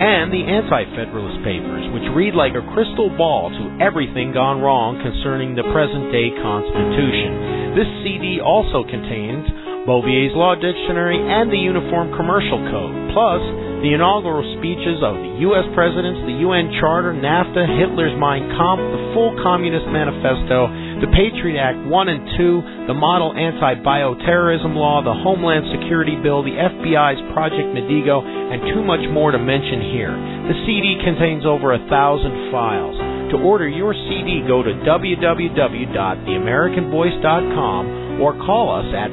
and the Anti-Federalist Papers, which read like a crystal ball to everything gone wrong concerning the present-day Constitution. This CD also contains Bovier's Law Dictionary and the Uniform Commercial Code, plus the inaugural speeches of the U.S. Presidents, the UN Charter, NAFTA, Hitler's Mein Kampf, the full Communist Manifesto, the Patriot Act 1 and 2, the Model Anti-Bioterrorism Law, the Homeland Security Bill, the FBI's Project Medigo, and too much more to mention here. The CD contains over 1,000 files. To order your CD, go to www.theamericanvoice.com or call us at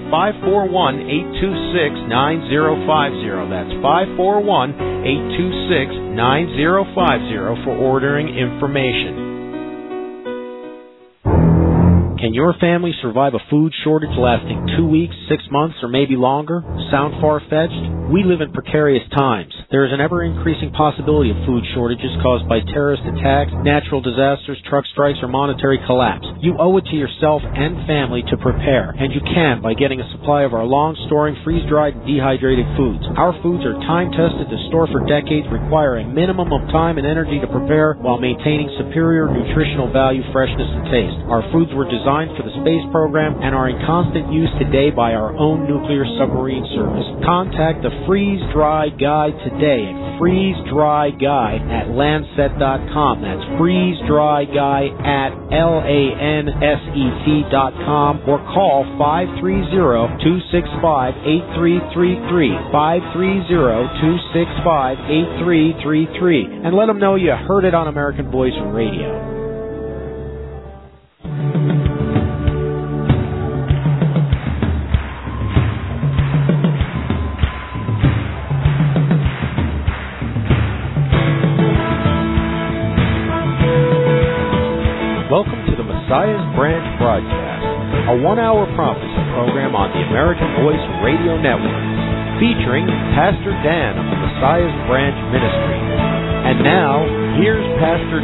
541-826-9050. That's 541-826-9050 for ordering information. Can your family survive a food shortage lasting 2 weeks, 6 months, or maybe longer? Sound far-fetched? We live in precarious times. There is an ever-increasing possibility of food shortages caused by terrorist attacks, natural disasters, truck strikes, or monetary collapse. You owe it to yourself and family to prepare, and you can by getting a supply of our long-storing, freeze-dried, and dehydrated foods. Our foods are time-tested to store for decades, require a minimum of time and energy to prepare while maintaining superior nutritional value, freshness, and taste. Our foods were designed for the space program and are in constant use today by our own nuclear submarine service. Contact the Freeze Dry Guy today at freezedryguy@Lancet.com. That's freezedryguy@LANSET.com or call 530-265-8333, 530-265-8333, and let them know you heard it on American Voice Radio. Welcome to the Messiah's Branch broadcast, a one-hour prophecy program on the American Voice Radio Network, featuring Pastor Dan of the Messiah's Branch Ministry. And now, here's Pastor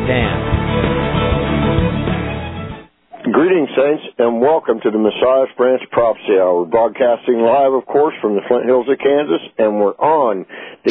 Dan. Greetings, Saints, and welcome to the Messiah's Branch Prophecy Hour. We're broadcasting live, of course, from the Flint Hills of Kansas, and we're on the